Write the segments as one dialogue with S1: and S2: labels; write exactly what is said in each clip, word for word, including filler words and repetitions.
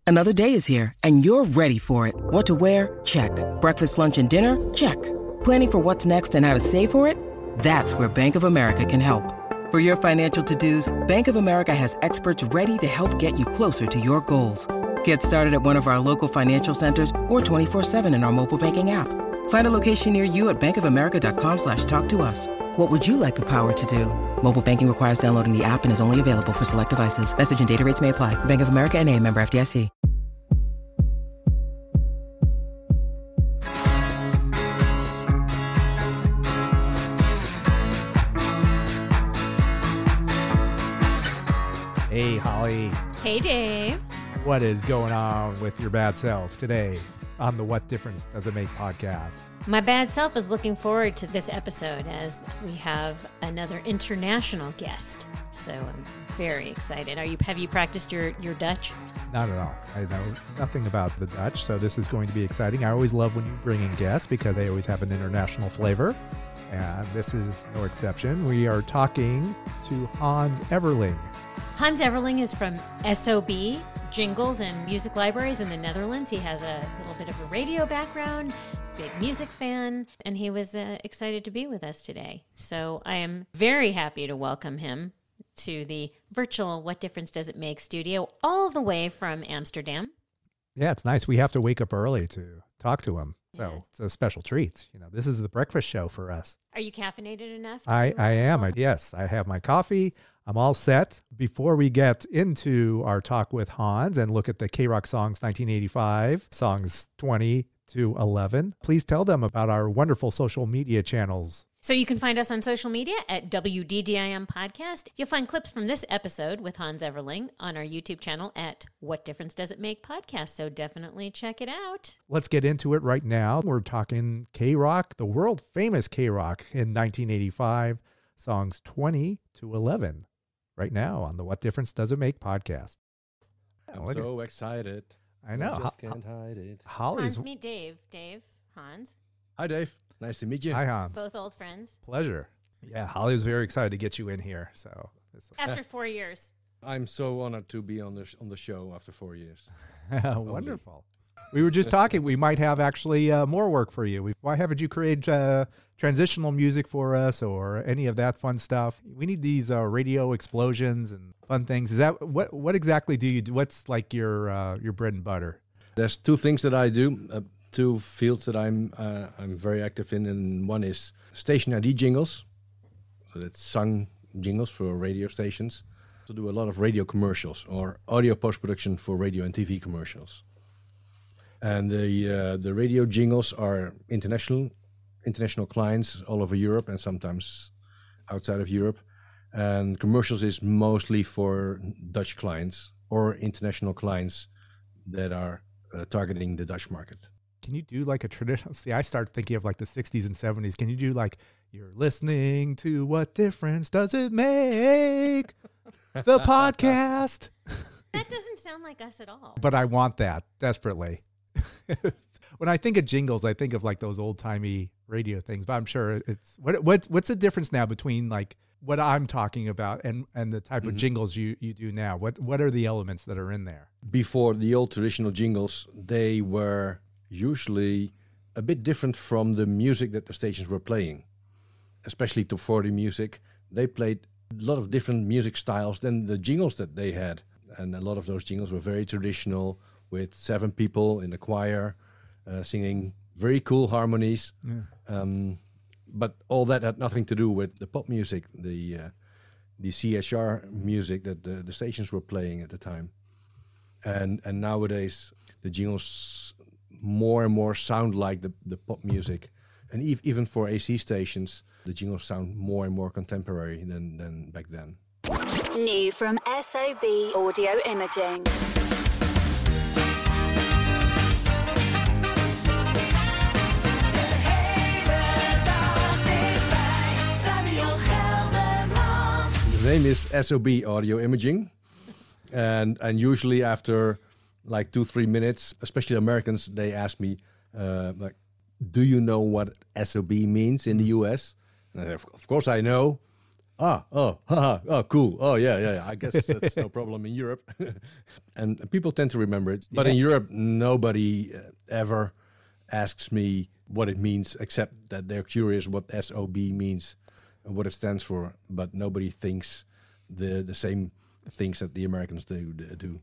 S1: Another day is here, and you're ready for it. What to wear? Check. Breakfast, lunch, and dinner? Check. Planning for what's next and how to save for it? That's where Bank of America can help. For your financial to-dos, Bank of America has experts ready to help get you closer to your goals. Get started at one of our local financial centers or twenty-four seven in our mobile banking app. Find a location near you at bankofamerica.com slash talk to us. What would you like the power to do? Mobile banking requires downloading the app and is only available for select devices. Message and data rates may apply. Bank of America N A, member F D I C.
S2: Hey, Holly.
S3: Hey, Dave.
S2: What is going on with your bad self today on the What Difference Does It Make podcast?
S3: My bad self is looking forward to this episode as we have another international guest. So I'm very excited. Are you? Have you practiced your, your Dutch?
S2: Not at all. I know nothing about the Dutch, so this is going to be exciting. I always love when you bring in guests because they always have an international flavor, and this is no exception. We are talking to Hans Everling.
S3: Hans Everling is from S O B, Jingles and Music Libraries in the Netherlands. He has a little bit of a radio background, big music fan, and he was uh, excited to be with us today. So I am very happy to welcome him to the virtual What Difference Does It Make studio all the way from Amsterdam.
S2: Yeah, it's nice. We have to wake up early to talk to him. So yeah. It's a special treat. You know, this is the breakfast show for us.
S3: Are you caffeinated enough? To
S2: I, I am. I, yes, I have my coffee. I'm all set. Before we get into our talk with Hans and look at the K-Rock Songs nineteen eighty-five, songs twenty to eleven, please tell them about our wonderful social media channels.
S3: So you can find us on social media at W D D I M Podcast. You'll find clips from this episode with Hans Everling on our YouTube channel at What Difference Does It Make Podcast. So definitely check it out.
S2: Let's get into it right now. We're talking K-Rock, the world famous K-Rock in nineteen eighty-five, songs twenty to eleven. Right now on the What Difference Does It Make podcast.
S4: I'm oh, so excited.
S2: I know.
S4: I just can't hide it.
S2: Holly's...
S3: Hans, meet Dave. Dave, Hans.
S4: Hi, Dave. Nice to meet you.
S2: Hi, Hans.
S3: Both old friends.
S2: Pleasure. Yeah, Holly was very excited to get you in here. So
S3: after four years.
S4: I'm so honored to be on the sh- on the show after four years.
S2: Wonderful. We were just talking. We might have actually uh, more work for you. We, why haven't you created uh, transitional music for us or any of that fun stuff? We need these uh, radio explosions and fun things. Is that what? What exactly do you do? What's like your uh, your bread and butter?
S4: There's two things that I do. Uh, two fields that I'm uh, I'm very active in, and one is station I D jingles. So that's sung jingles for radio stations. To do a lot of radio commercials or audio post production for radio and T V commercials. And the uh, the radio jingles are international, international clients all over Europe and sometimes outside of Europe. And commercials is mostly for Dutch clients or international clients that are uh, targeting the Dutch market.
S2: Can you do like a traditional? See, I start thinking of like the sixties and seventies. Can you do like, you're listening to What Difference Does It Make? The podcast.
S3: That doesn't sound like us at all.
S2: But I want that desperately. When I think of jingles, I think of like those old timey radio things, but I'm sure it's what what what's the difference now between like what I'm talking about and, and the type mm-hmm. of jingles you, you do now? What what are the elements that are in there?
S4: Before, the old traditional jingles, they were usually a bit different from the music that the stations were playing, especially top forty music. They played a lot of different music styles than the jingles that they had, and a lot of those jingles were very traditional, with seven people in the choir uh, singing very cool harmonies. Yeah. Um, but all that had nothing to do with the pop music, the uh, the C H R music that the, the stations were playing at the time. And and nowadays, the jingles more and more sound like the, the pop music. And ev- even for A C stations, the jingles sound more and more contemporary than, than back then.
S5: New from S O B Audio Imaging.
S4: The name is S O B Audio Imaging, and and usually after like two three minutes, especially Americans, they ask me uh, like, "Do you know what S O B means in the U S?" And I, of course I know, Ah, oh, haha, oh, cool. Oh, yeah, yeah, yeah. I guess that's no problem in Europe. And people tend to remember it. But
S2: Yeah.
S4: in Europe, nobody uh, ever asks me what it means, except that they're curious what S O B means and what it stands for. But nobody thinks the the same things that the Americans do. do.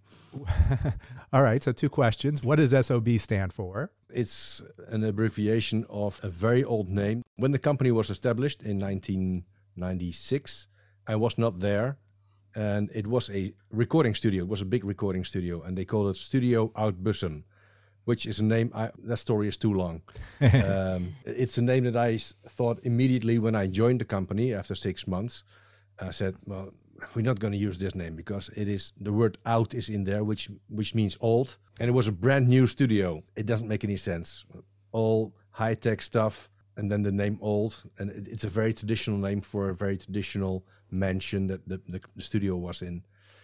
S2: All right. So two questions. What does S O B stand for?
S4: It's an abbreviation of a very old name. When the company was established in nineteen ninety-six, I was not there. And it was a recording studio. It was a big recording studio. And they called it Studio Oud Bussum, which is a name, I, that story is too long. um, it's a name that I s- thought immediately when I joined the company after six months. I said, well, we're not going to use this name because it is, the word out is in there, which which means old. And it was a brand new studio. It doesn't make any sense. All high-tech stuff, and then the name old. And it, it's a very traditional name for a very traditional mansion that the, the, the studio was in.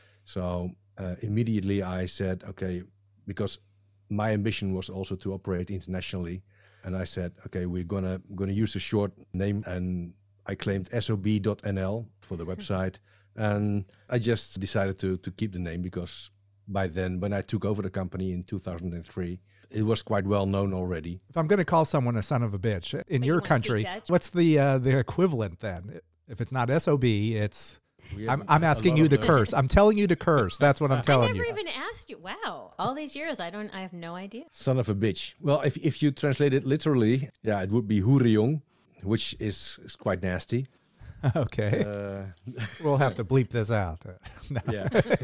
S4: So uh, immediately I said, okay, because my ambition was also to operate internationally. And I said, okay, we're gonna gonna use a short name, and I claimed S O B dot N L for the website. And I just decided to to keep the name because by then, when I took over the company in two thousand three, it was quite well known already.
S2: If I'm going to call someone a son of a bitch in
S3: But you
S2: your
S3: wanna speak
S2: country,
S3: Dutch?
S2: what's the uh, the equivalent then? If it's not S O B, it's.
S4: We
S2: I'm,
S4: have
S2: I'm
S4: a
S2: asking
S4: lot
S2: you
S4: of
S2: to
S4: those.
S2: curse. I'm telling you to curse. That's what I'm
S3: I
S2: telling
S3: never
S2: you.
S3: even asked you. Wow, all these years, I don't. I have no idea.
S4: Son of a bitch. Well, if if you translate it literally, yeah, it would be hoerenjong, which is, is quite nasty.
S2: Okay.
S4: Uh,
S2: We'll have to bleep this out. No.
S4: yeah.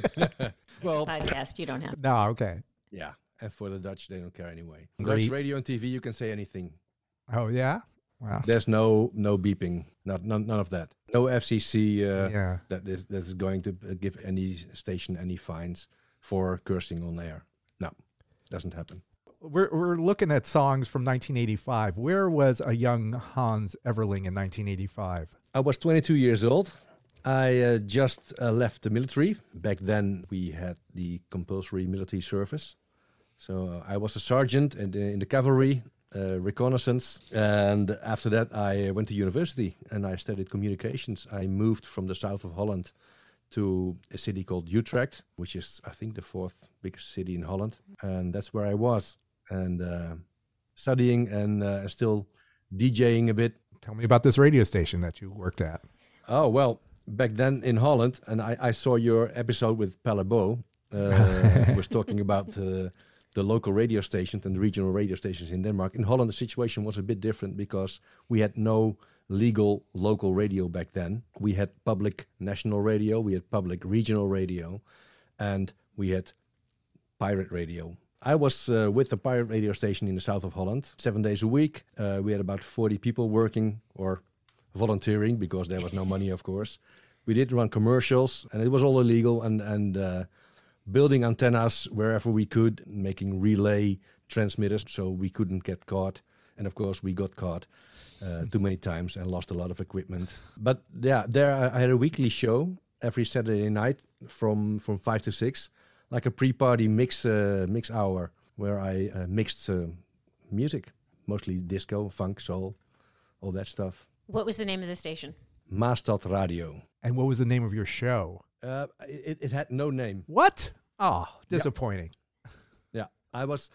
S4: well,
S3: Podcast, you don't have.
S2: No, okay.
S4: yeah. And for the Dutch, they don't care anyway.
S2: Great.
S4: Dutch radio and T V, you can say anything.
S2: Oh, yeah? Wow.
S4: There's no no beeping, not none, none of that. No F C C uh,
S2: Yeah.
S4: that is that is going to uh, give any station any fines for cursing on air. No, doesn't happen.
S2: We're, we're looking at songs from nineteen eighty-five. Where was a young Hans Everling in nineteen eighty-five?
S4: I was twenty-two years old. I uh, just uh, left the military. Back then, we had the compulsory military service. So uh, I was a sergeant in the, in the cavalry, uh, reconnaissance. And after that, I went to university and I studied communications. I moved from the south of Holland to a city called Utrecht, which is, I think, the fourth biggest city in Holland. And that's where I was. And uh, studying and uh, still DJing a bit.
S2: Tell me about this radio station that you worked at.
S4: Oh, well, back then in Holland, and I, I saw your episode with Palabo, uh, was talking about uh, the local radio stations and the regional radio stations in Denmark. In Holland, the situation was a bit different because we had no legal local radio back then. We had public national radio, we had public regional radio, and we had pirate radio. I was uh, with the pirate radio station in the south of Holland, seven days a week. Uh, we had about forty people working or volunteering because there was no money, of course. We did run commercials, and it was all illegal, and, and uh, building antennas wherever we could, making relay transmitters so we couldn't get caught. And of course, we got caught uh, too many times and lost a lot of equipment. But yeah, there I I had a weekly show every Saturday night from, from five to six. Like a pre-party mix uh, mix hour where I uh, mixed uh, music, mostly disco, funk, soul, all that stuff.
S3: What was the name of the station?
S4: Maastad Radio.
S2: And what was the name of your show?
S4: Uh, it, it had no name.
S2: What? Oh, disappointing.
S4: Yeah, I was.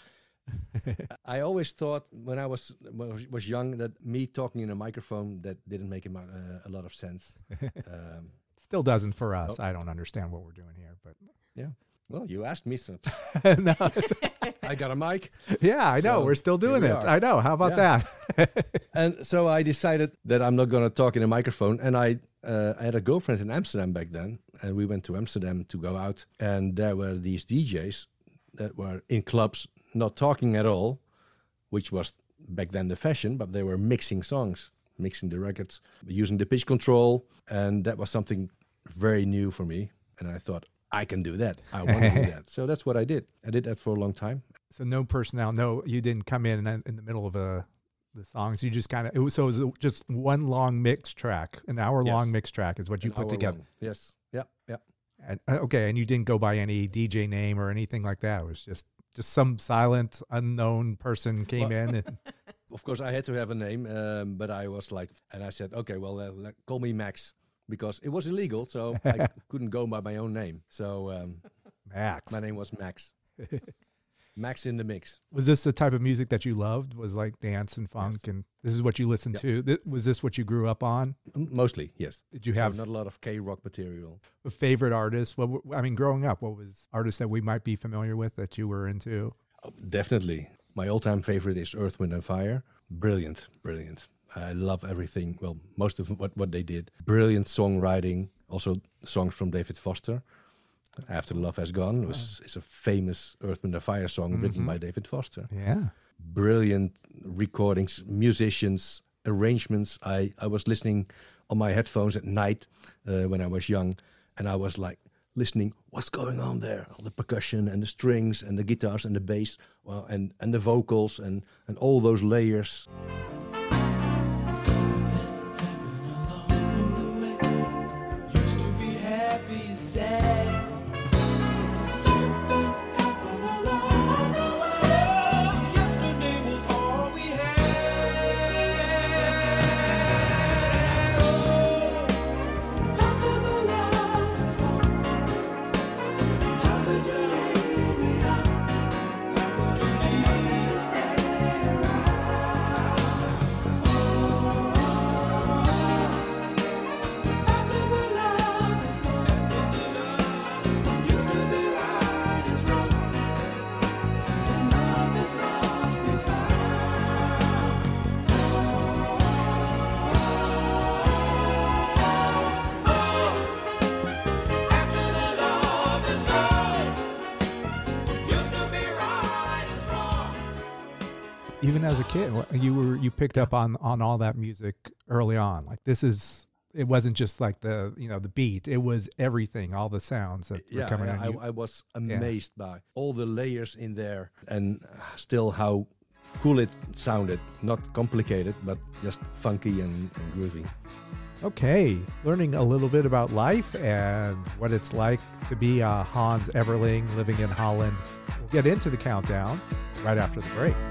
S4: I always thought when I was when I was- was young that me talking in a microphone that didn't make a, mo- uh, a lot of sense. Um,
S2: Still doesn't for us.
S4: Oh.
S2: I don't understand what we're doing here, but
S4: yeah. Well, you asked me, so
S2: no, it's-
S4: I got a mic.
S2: yeah, I know.
S4: So,
S2: we're still
S4: here
S2: doing
S4: we
S2: it.
S4: are.
S2: I know. How about
S4: Yeah.
S2: that?
S4: And so I decided that I'm not going to talk in a microphone. And I, uh, I had a girlfriend in Amsterdam back then. And we went to Amsterdam to go out. And there were these D Js that were in clubs, not talking at all, which was back then the fashion, but they were mixing songs, mixing the records, using the pitch control. And that was something very new for me. And I thought, I can do that. I want to do that. So that's what I did. I did that for a long time.
S2: So no personnel. No, you didn't come in and in the middle of a the songs. You just kind of it was so it was just one long mix track, an hour long
S4: Yes.
S2: mix track is what you
S4: An
S2: put
S4: hour
S2: together.
S4: long. Yes. Yeah. Yeah.
S2: And, uh, okay, and you didn't go by any D J name or anything like that. It was just just some silent, unknown person came
S4: Well-
S2: in. And,
S4: Of course, I had to have a name, um, but I was like, and I said, okay, well, uh, let- call me Max, because it was illegal, so I couldn't go by my own name. So um,
S2: Max.
S4: my name was Max. Max in the Mix.
S2: Was this the type of music that you loved? Was like dance and funk,
S4: Yes.
S2: and this is what you listened
S4: Yep.
S2: to? Th- was this what you grew up on?
S4: M- Mostly, yes.
S2: Did you
S4: So
S2: have
S4: not a lot of K-rock material.
S2: a favorite artist? What were- I mean, growing up, what was artists that we might be familiar with that you were into?
S4: Oh, definitely. My all-time favorite is Earth, Wind and Fire. Brilliant, brilliant. I love everything. Well, most of what, what they did. Brilliant songwriting. Also songs from David Foster. After Love Has Gone was is a famous Earth, Wind and Fire song written by David Foster.
S2: Yeah.
S4: Brilliant recordings, musicians, arrangements. I, I was listening on my headphones at night uh, when I was young, and I was like listening, what's going on there? All the percussion and the strings and the guitars and the bass, well, and, and the vocals and, and all those layers.
S2: Even as a kid, you were you picked up on on all that music early on. Like this is, it wasn't just like the you know the beat. It was everything, all the sounds that were
S4: Yeah,
S2: coming
S4: I,
S2: on
S4: I,
S2: you.
S4: I was amazed by all the layers in there and still how cool it sounded. Not complicated, but just funky and, and groovy.
S2: Okay, learning a little bit about life and what it's like to be a Hans Everling living in Holland. We'll get into the countdown right after the break.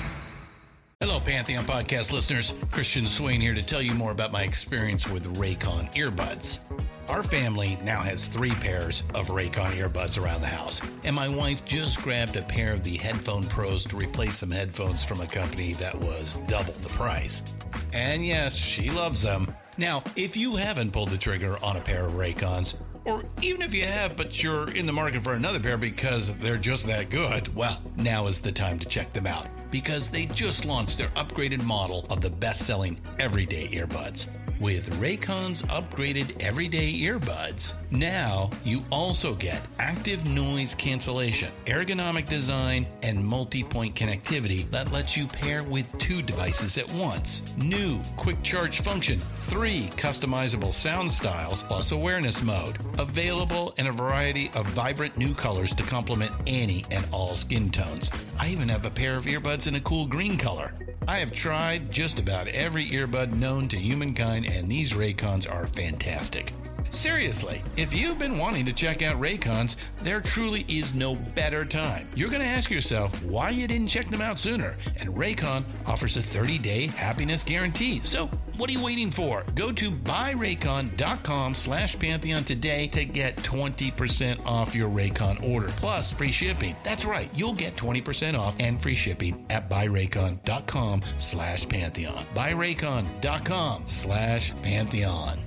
S6: Hello, Pantheon Podcast listeners. Christian Swain here to tell you more about my experience with Raycon earbuds. Our family now has three pairs of Raycon earbuds around the house, and my wife just grabbed a pair of the Headphone Pros to replace some headphones from a company that was double the price. And yes, she loves them. Now, if you haven't pulled the trigger on a pair of Raycons, or even if you have, but you're in the market for another pair because they're just that good, well, now is the time to check them out, because they just launched their upgraded model of the best-selling everyday earbuds. With Raycon's upgraded everyday earbuds, now you also get active noise cancellation, ergonomic design, and multi-point connectivity that lets you pair with two devices at once. New quick charge function, three customizable sound styles, plus awareness mode. Available in a variety of vibrant new colors to complement any and all skin tones. I even have a pair of earbuds in a cool green color. I have tried just about every earbud known to humankind, and these Raycons are fantastic. Seriously, if you've been wanting to check out Raycons, there truly is no better time. You're going to ask yourself why you didn't check them out sooner, and Raycon offers a thirty-day happiness guarantee. So what are you waiting for? Go to buyraycon.com slash Pantheon today to get twenty percent off your Raycon order, plus free shipping. That's right, you'll get twenty percent off and free shipping at buyraycon.com slash Pantheon. buyraycon.com slash Pantheon.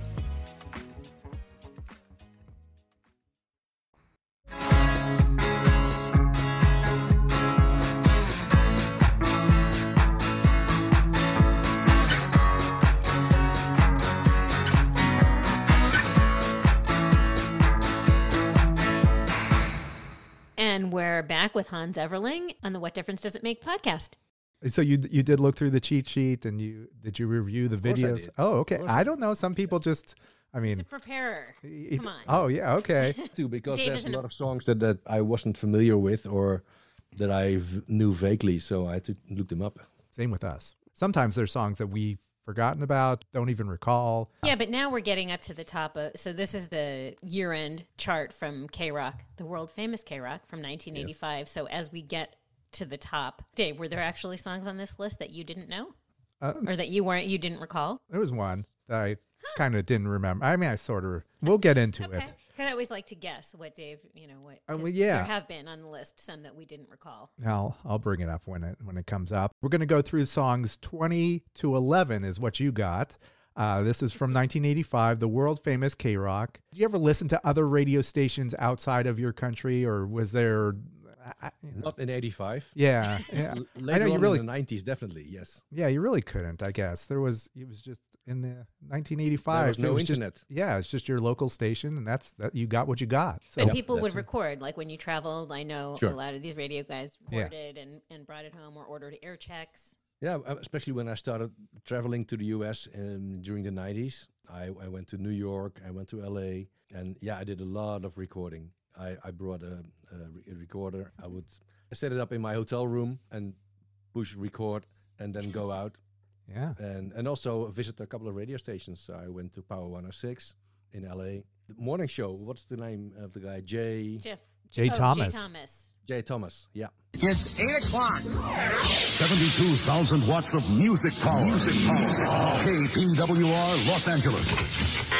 S3: And we're back with Hans Everling on the What Difference Does It Make podcast.
S2: So you you did look through the cheat sheet and you did you review the
S4: course I
S2: videos?
S4: did.
S2: Oh, okay.
S4: course
S2: I
S4: I
S2: don't know. Some people just, I
S3: He's a
S2: mean,
S3: preparer.
S2: it-
S3: Come on.
S2: oh yeah, okay.
S4: Too, because
S3: Dave
S4: there's a
S3: isn't a-
S4: lot of songs that, that I wasn't familiar with or that I v- knew vaguely, so I had to look them up.
S2: Same with us. Sometimes there's songs that we've forgotten about, don't even recall.
S3: Yeah, but now we're getting up to the top of, so this is the year-end chart from K-Rock, the world-famous K-Rock from nineteen eighty-five. So as we get to the top, Dave, were there actually songs on this list that you didn't know?
S2: Uh,
S3: Or that you weren't, you didn't recall?
S2: There was one that I kind of didn't remember. I mean, I sort of. We'll get into
S3: Okay.
S2: it.
S3: Because I always like to guess what Dave, you know, what.
S2: Uh, well,
S3: 'cause
S2: yeah.
S3: There have been on the list some that we didn't recall.
S2: I'll I'll bring it up when it when it comes up. We're going to go through songs twenty to eleven is what you got. Uh, this is from nineteen eighty-five, the world famous K-Rock. Did you ever listen to other radio stations outside of your country, or was there? I, you know,
S4: Not in eighty-five.
S2: yeah, yeah.
S4: L-
S2: I
S4: Later
S2: know you
S4: on
S2: really,
S4: in the nineties, definitely, yes.
S2: yeah, you really couldn't. I guess there was. It was just in the nineteen eighty-five.
S4: There was
S2: it
S4: no
S2: was just-
S4: internet.
S2: yeah, it's just your local station, and that's that. You got what you got. So
S3: But people would
S4: that's it.
S3: record, like when you traveled. I know
S4: Sure.
S3: a lot of these radio guys
S2: Yeah.
S3: recorded and, and brought it home or ordered air checks.
S4: Yeah, uh, especially when I started traveling to the U S um, during the nineties. I, I went to New York, I went to L A, and yeah, I did a lot of recording. I, I brought a, a, re- a recorder. I would set it up in my hotel room and push record and then go out.
S2: yeah,
S4: And and also visit a couple of radio stations. I went to Power one oh six in L A. The morning show, what's the name of the guy? Jay
S3: Jeff.
S2: Jay
S3: oh,
S2: Thomas.
S3: Jay Thomas.
S4: Jay Thomas, yeah.
S7: It's eight o'clock. seventy-two thousand watts of music power. Music power. K P W R Los Angeles.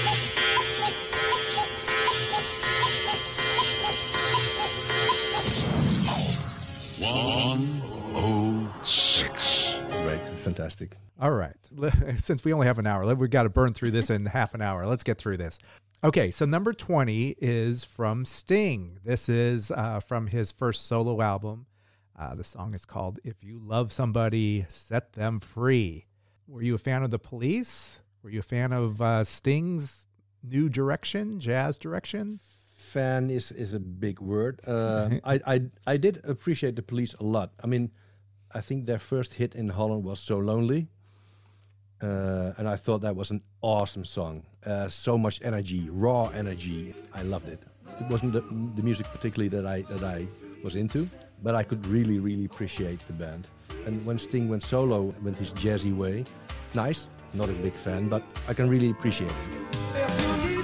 S7: one oh six.
S4: Great, fantastic.
S2: All right. Since we only have an hour, we've got to burn through this in half an hour. Let's get through this. Okay, so number twenty is from Sting. This is uh, from his first solo album. Uh, the song is called If You Love Somebody, Set Them Free. Were you a fan of The Police? Were you a fan of uh, Sting's new direction, jazz direction?
S4: Fan is, is a big word. Uh, I, I I did appreciate the Police a lot. I mean, I think their first hit in Holland was So Lonely. Uh, and I thought that was an awesome song. Uh, so much energy, raw energy. I loved it. It wasn't the, the music particularly that I that I was into, but I could really, really appreciate the band. And when Sting went solo, went his jazzy way, nice. Not a big fan, but I can really appreciate it.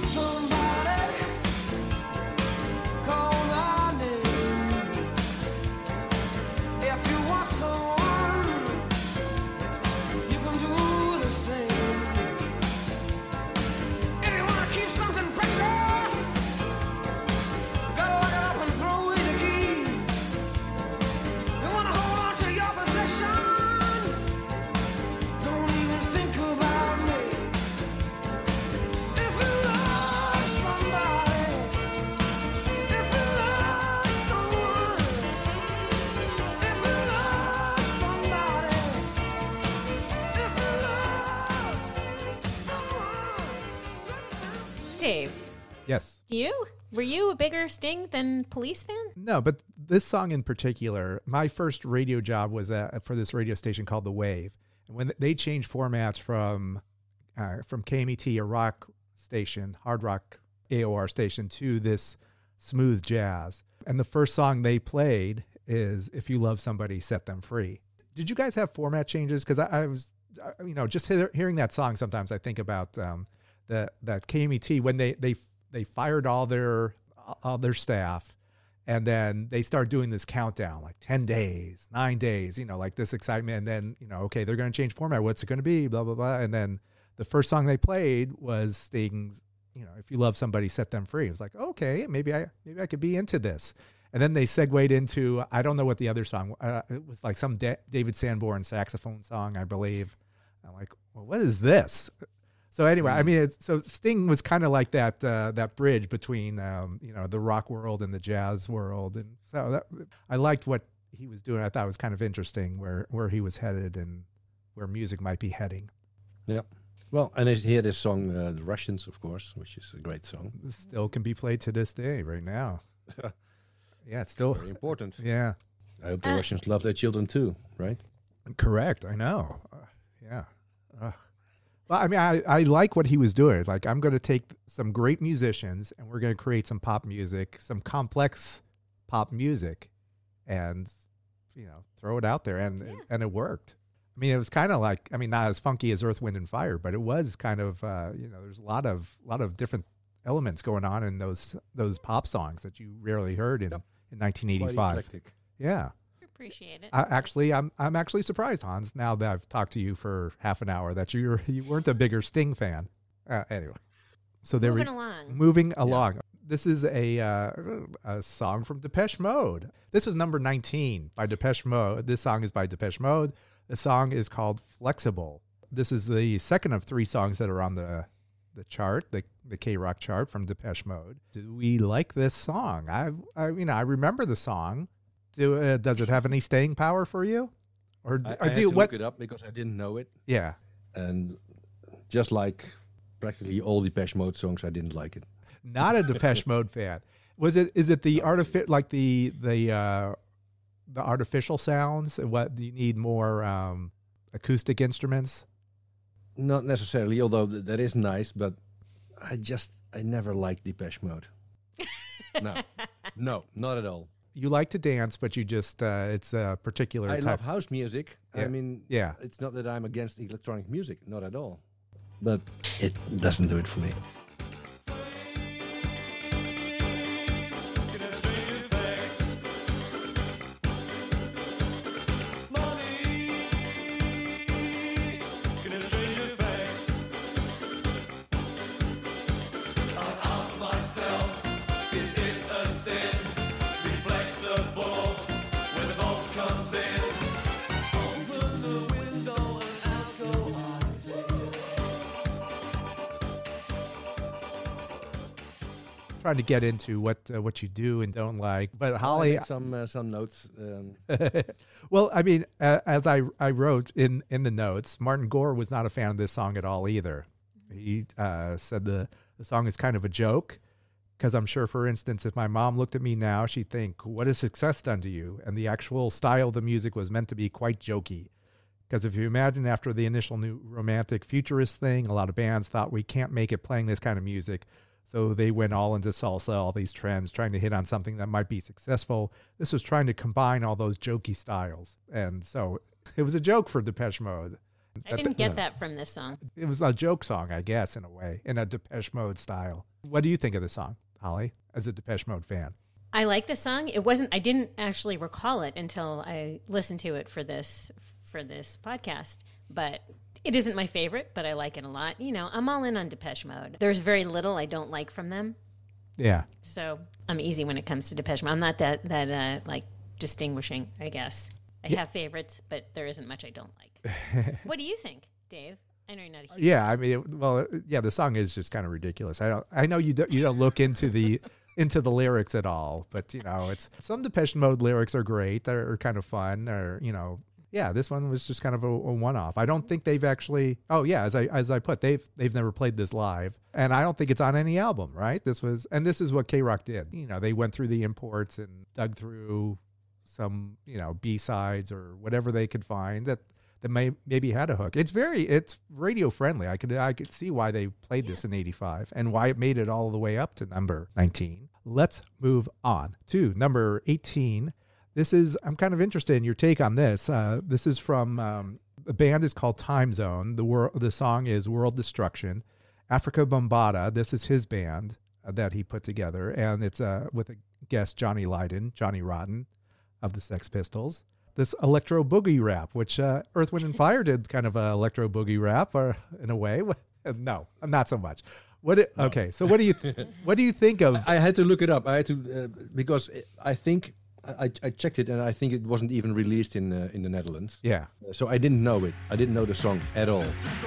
S3: Dave,
S2: Yes.
S3: you? Were you a bigger Sting than Police fan?
S2: No, but this song in particular, my first radio job was uh, for this radio station called The Wave. And when they changed formats from uh, from K M E T, a rock station, hard rock A O R station, to this smooth jazz. And the first song they played is If You Love Somebody, Set Them Free. Did you guys have format changes? Because I, I was, I, you know, just hear, hearing that song, sometimes I think about um, the that K M E T when they they they fired all their all their staff, and then they start doing this countdown, like ten days, nine days, you know, like this excitement. And then, you know, okay, they're going to change format. What's it going to be? Blah, blah, blah. And then the first song they played was Sting's, you know, If You Love Somebody, Set Them Free. It was like, okay, maybe I, maybe I could be into this. And then they segued into, I don't know what the other song, uh, it was like some Da- David Sanborn saxophone song, I believe. I'm like, well, what is this? So anyway, I mean, it's, so Sting was kind of like that uh, that bridge between um, you know, the rock world and the jazz world, and so that, I liked what he was doing. I thought it was kind of interesting where where he was headed and where music might be heading.
S4: Yeah. Well, and I hear this song, uh, The Russians, of course, which is a great song.
S2: It still can be played to this day, right now. Yeah, it's still
S4: Very important.
S2: yeah,
S4: I hope the
S3: Uh,
S4: Russians love their children too, right?
S2: correct. I know. Uh, yeah. Ugh. Well, I mean, I, I like what he was doing. Like, I'm going to take some great musicians and we're going to create some pop music, some complex pop music, and, you know, throw it out there. And,
S3: Yeah.
S2: and it worked. I mean, it was kind of like, I mean, not as funky as Earth, Wind and Fire, but it was kind of, uh, you know, there's a lot of, lot of different elements going on in those, those pop songs that you rarely heard in,
S4: Yep.
S2: in nineteen
S4: Quite
S2: eighty-five.
S4: eclectic.
S2: Yeah.
S3: Appreciate it.
S2: I, actually, I'm I'm actually surprised, Hans, now that I've talked to you for half an hour, that you you weren't a bigger Sting fan. Uh, anyway, so they're
S3: Moving along.
S2: Moving along. This is a uh, a song from Depeche Mode. This was number nineteen by Depeche Mode. This song is by Depeche Mode. The song is called Flexible. This is the second of three songs that are on the the chart, the the K-Rock chart from Depeche Mode. Do we like this song? I I mean I remember the song. Do uh, does it have any staying power for you? Or,
S4: I,
S2: or
S4: I had
S2: do you,
S4: to
S2: what?
S4: look it up because I didn't know it.
S2: Yeah.
S4: And just like practically all Depeche Mode songs, I didn't like it.
S2: Not a Depeche Mode fan. Was it? Is it the artific like the the uh, the artificial sounds? What do you need more um, acoustic instruments?
S4: Not necessarily, although th- that is nice. But I just I never liked Depeche Mode. No, no, not at all.
S2: You like to dance, but you just uh, it's a particular
S4: I
S2: type.
S4: love house music.
S2: Yeah.
S4: I mean,
S2: Yeah.
S4: it's not that I'm against electronic music, not at all. But it doesn't do it for me.
S2: Trying to get into what uh, what you do and don't like, but Holly,
S4: I made some uh, some notes. Um,
S2: well, I mean, uh, as I I wrote in in the notes, Martin Gore was not a fan of this song at all either. He uh, said the the song is kind of a joke because I'm sure, for instance, if my mom looked at me now, she'd think, "What has success done to you?" And the actual style of the music was meant to be quite jokey. Because if you imagine after the initial new romantic futurist thing, a lot of bands thought we can't make it playing this kind of music. So they went all into salsa, all these trends, trying to hit on something that might be successful. This was trying to combine all those jokey styles. And so it was a joke for Depeche Mode.
S3: I didn't get that from this song.
S2: It was a joke song, I guess, in a way, in a Depeche Mode style. What do you think of the song, Holly, as a Depeche Mode fan?
S3: I like the song. It wasn't. I didn't actually recall it until I listened to it for this for this podcast. But it isn't my favorite, but I like it a lot. You know, I'm all in on Depeche Mode. There's very little I don't like from them.
S2: Yeah.
S3: So I'm easy when it comes to Depeche Mode. I'm not that that uh, like distinguishing, I guess. I
S2: Yeah.
S3: have favorites, but there isn't much I don't like. What do you think, Dave? I know you're not a huge
S2: Yeah, I mean, it, well, uh, yeah, the song is just kind of ridiculous. I don't, I know you don't, you don't look into the into the lyrics at all, but you know, it's some Depeche Mode lyrics are great. They're kind of fun. Or you know, yeah, this one was just kind of a, a one-off. I don't think they've actually. Oh yeah, as I as I put, they've they've never played this live, and I don't think it's on any album. Right? This was, and this is what K-Rock did. You know, they went through the imports and dug through some, you know, B-sides or whatever they could find that that may maybe had a hook. It's very it's radio friendly. I could I could see why they played this in eighty-five and why it made it all the way up to number nineteen. Let's move on to number eighteen. This is I'm kind of interested in your take on this. Uh, this is from um, the band is called Time Zone. The wor- the song is World Destruction. Africa Bambaataa. This is his band uh, that he put together, and it's uh, with a guest Johnny Lydon, Johnny Rotten of the Sex Pistols. This electro boogie rap, which uh, Earth, Wind and Fire did kind of a electro boogie rap, or in a way. No, not so much. What? It,
S4: No.
S2: Okay, so what do you th- what do you think of?
S4: I had to look it up. I had to uh, because I think I, I checked it, and I think it wasn't even released in uh, in the Netherlands.
S2: Yeah,
S4: So I didn't know it. I didn't know the song at all.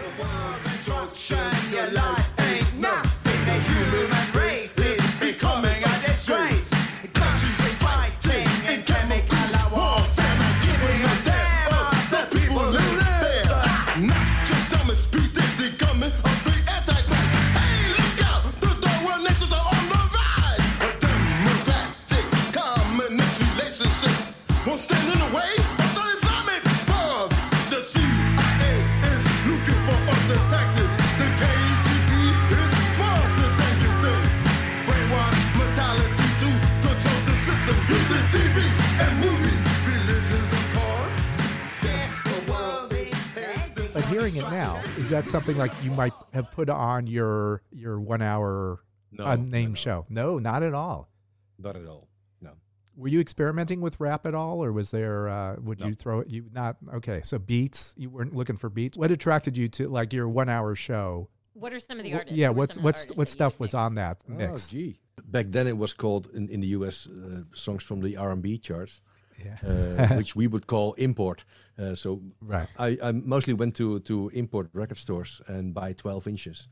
S8: Won't stand in the way of the Islamic boss. The C I A is looking for other tactics. The K G B is smarter than you think. Brainwash mentalities to control the system. Using T V and movies. Religions, of course. Yes, the world is heading
S2: but
S8: for
S2: hearing it
S8: destruction.
S2: now, is that something like you might have put on your your one hour
S4: No,
S2: unnamed
S4: no, no.
S2: show? No, not at all.
S4: Not at all. No.
S2: Were you experimenting with rap at all, or was there? Uh, would
S4: No.
S2: you throw it? You not okay? So beats. You weren't looking for beats. What attracted you to like your one hour show?
S3: What are some of the
S2: Wh-
S3: artists?
S2: Yeah,
S3: Who were
S2: what's
S3: some of the
S2: what's
S3: artists
S2: what
S3: that you
S2: stuff
S3: would
S2: was
S3: mix?
S2: on that
S4: Oh,
S2: mix?
S4: gee. Back then it was called in, in the U S uh, songs from the R and B charts,
S2: Yeah.
S4: uh, which we would call import. Uh, so
S2: Right.
S4: I, I mostly went to, to import record stores and buy twelve inches.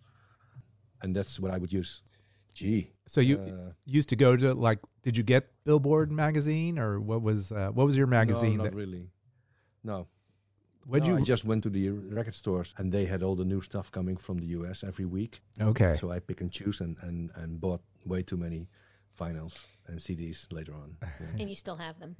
S4: And that's what I would use. Gee.
S2: So you
S4: Uh,
S2: used to go to like? Did you get Billboard magazine or what was uh, what was your magazine?
S4: No, not
S2: that,
S4: really. No.
S2: What
S4: No,
S2: you?
S4: I just went to the record stores and they had all the new stuff coming from the U S every week.
S2: Okay.
S4: So I pick and choose and, and, and bought way too many vinyls and C Ds later on. Yeah.
S3: And you still have them.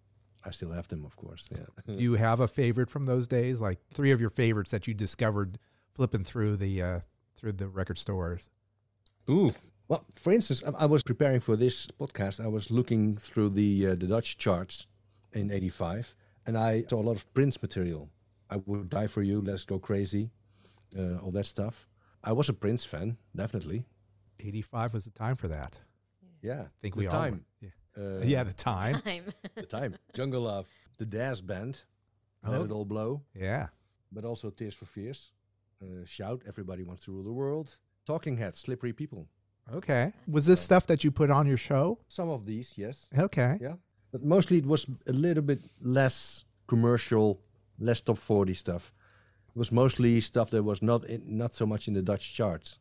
S4: I still have them, of course. Yeah.
S2: Do you have a favorite from those days? Like three of your favorites that you discovered flipping through the uh, through the record stores.
S4: Ooh. Well, for instance, I, I was preparing for this podcast. I was looking through the uh, the Dutch charts in eighty-five, and I saw a lot of Prince material. I Would Die For You, Let's Go Crazy, uh, all that stuff. I was a Prince fan, definitely.
S2: eighty-five was the time for that.
S4: Yeah.
S2: I think
S4: the
S2: we
S4: time.
S2: all. Yeah.
S4: Uh,
S2: yeah, the time.
S3: Time.
S4: the time. Jungle Love, the Daz Band, Let
S2: Oh.
S4: It All Blow,
S2: Yeah.
S4: but also Tears for Fears, uh, Shout, Everybody Wants to Rule the World, Talking Heads, Slippery People.
S2: Okay. Was this stuff that you put on your show?
S4: Some of these, yes.
S2: Okay.
S4: Yeah. But mostly it was a little bit less commercial, less top forty stuff. It was mostly stuff that was not in, not so much in the Dutch charts,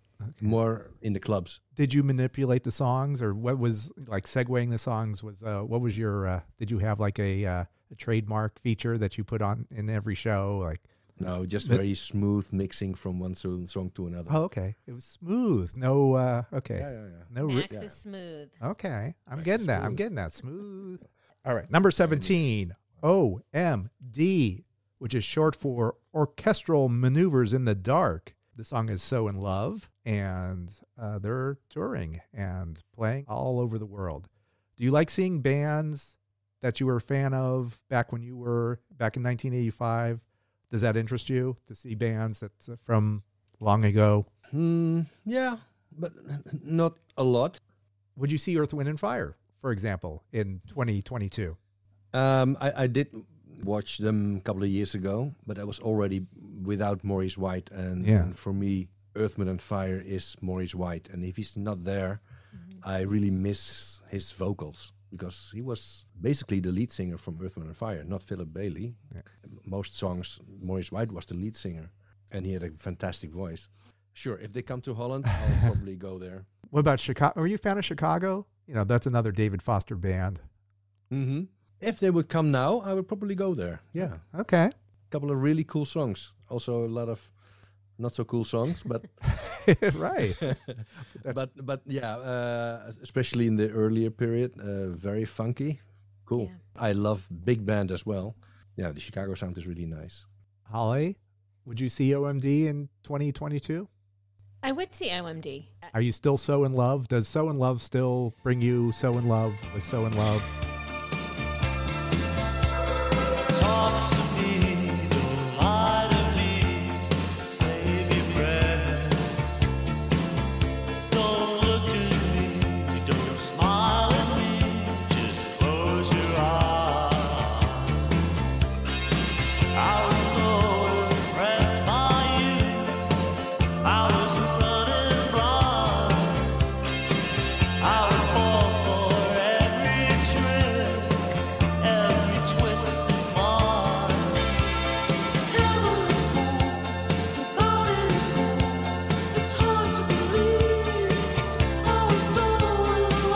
S4: more in the clubs.
S2: Did you manipulate the songs, or what was like segueing the songs? Was uh, what was your? Uh, did you have like a, uh, a trademark feature that you put on in every show? Like,
S4: No, just
S2: But-
S4: very smooth mixing from one so- song to another.
S2: oh, okay, it was smooth. No, uh, okay,
S4: Yeah, yeah, yeah.
S2: no. Ri-
S3: Max is smooth.
S2: okay, I'm
S4: Max
S2: getting
S4: is
S2: that. I'm
S4: smooth.
S2: getting that smooth. All right, number seventeen, O M D, which is short for Orchestral Maneuvers in the Dark. The song is So in Love, and uh, they're touring and playing all over the world. Do you like seeing bands that you were a fan of back when you were back in nineteen eighty-five? Does that interest you to see bands that's uh, from long ago?
S4: Hmm, yeah, but not a lot.
S2: Would you see Earth, Wind, and Fire, for example, in twenty twenty-two?
S4: Um, I, I did watch them a couple of years ago, but I was already without Maurice White. And,
S2: Yeah.
S4: and for me, Earth, Wind and Fire is Maurice White. And if he's not there, I really miss his vocals, because he was basically the lead singer from Earth, Wind and Fire, not Philip Bailey.
S2: Yeah.
S4: Most songs, Maurice White was the lead singer, and he had a fantastic voice. Sure, if they come to Holland, I'll probably go there.
S2: What about Chicago? Are you a fan of Chicago? You know, that's another David Foster band.
S4: hmm If they would come now, I would probably go there. Yeah.
S2: Okay.
S4: Couple of really cool songs. Also a lot of not so cool songs, but
S2: Right. That's-
S4: but but yeah, uh, especially in the earlier period, uh, very funky, cool.
S3: Yeah.
S4: I love big band as well. Yeah, the Chicago sound is really nice.
S2: Holly, would you see O M D in twenty twenty-two?
S3: I would see O M D.
S2: Are you still so in love? Does So in Love still bring you so in love with So in Love?
S9: Talk to me, don't lie to me, save your breath. Don't look at me, don't smile at me, just close your eyes. I was so impressed by you, I was running blind. I would fall for every trick, every twist of mine. Heaven is cold without any snow. It's hard to believe I was so in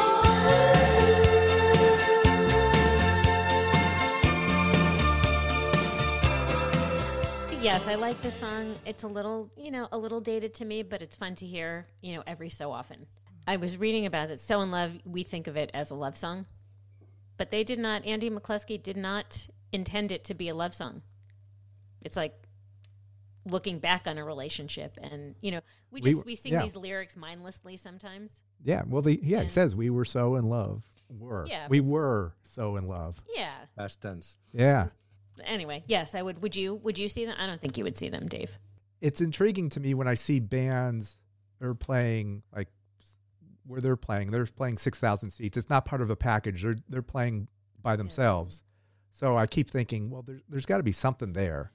S3: Yes, I like the song. It's a little, you know, a little dated to me, but it's fun to hear, you know, every so often. I was reading about it. So in Love, we think of it as a love song, but they did not, Andy McCluskey did not intend it to be a love song. It's like looking back on a relationship, and, you know, we
S2: We
S3: just,
S2: were-
S3: we, sing
S2: yeah.
S3: these lyrics mindlessly sometimes.
S2: Yeah. Well, the yeah, it
S3: And-
S2: says we were so in love. Were.
S3: Yeah,
S2: We were so in love.
S3: Yeah.
S4: Past tense.
S2: Yeah.
S3: Anyway, yes, I would. Would you, would you see them? I don't think you would see them, Dave.
S2: It's intriguing to me when I see bands that are playing like where they're playing. They're playing six thousand seats. It's not part of a package. They're they're playing by themselves. So I keep thinking, well, there, there's got to be something there.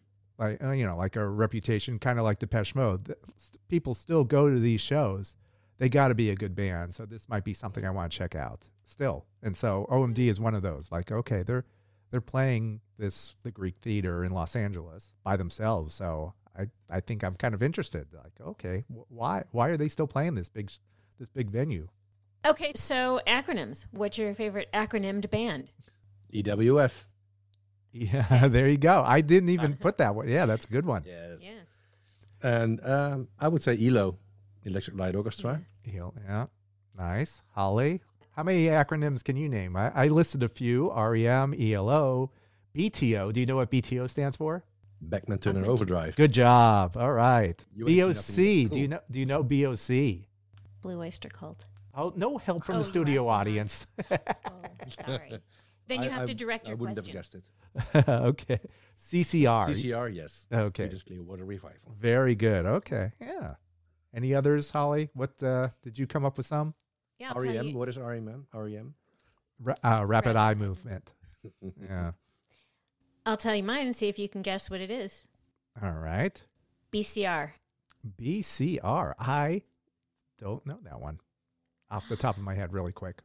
S2: like uh, you know, like a reputation, kind of like Depeche Mode. The- People still go to these shows. They got to be a good band. So this might be something I want to check out still. And so O M D is one of those. Like, okay, they're they're playing this the Greek Theater in Los Angeles by themselves. So I I think I'm kind of interested. Like, okay, wh- why why are they still playing this big this big venue?
S3: Okay, so acronyms. What's your favorite acronymed band?
S4: E W F.
S2: Yeah, there you go. I didn't even put that one. Yeah, that's a good one.
S4: Yes.
S3: Yeah.
S4: And um, I would say E L O, Electric Light Orchestra.
S2: Heel- Yeah, nice. Holly, how many acronyms can you name? I, I listed a few: R E M, E L O, B T O. Do you know what B T O stands for?
S4: Beckman Turner Overdrive.
S2: Good job. All right.
S4: You
S2: B
S4: ain't
S2: O
S4: seen
S2: C.
S4: nothing
S2: Do you know? Do you know B O C?
S3: Blue Oyster Cult.
S2: Oh, no help from
S3: Oh,
S2: the
S3: you
S2: studio
S3: asked me
S2: audience.
S3: Oh, sorry. Then you
S4: I-
S3: have to
S4: I-
S3: direct
S4: I
S3: your
S4: wouldn't
S3: question.
S4: have guessed it.
S2: Okay. C C R.
S4: C C R, yes.
S2: Okay.
S4: Creedence Clearwater Revival.
S2: Very good. Okay. Yeah. Any others, Holly? What uh, did you come up with? Some
S3: Yeah, I'll
S4: R E
S3: tell
S4: M,
S3: you.
S4: what is R E M? R E M?
S2: Ra- uh, rapid
S3: Rapid
S2: eye
S3: eye
S2: movement. Yeah.
S3: I'll tell you mine and see if you can guess what it is.
S2: All right.
S3: B C R.
S2: B C R. I don't know that one off the top of my head, really quick.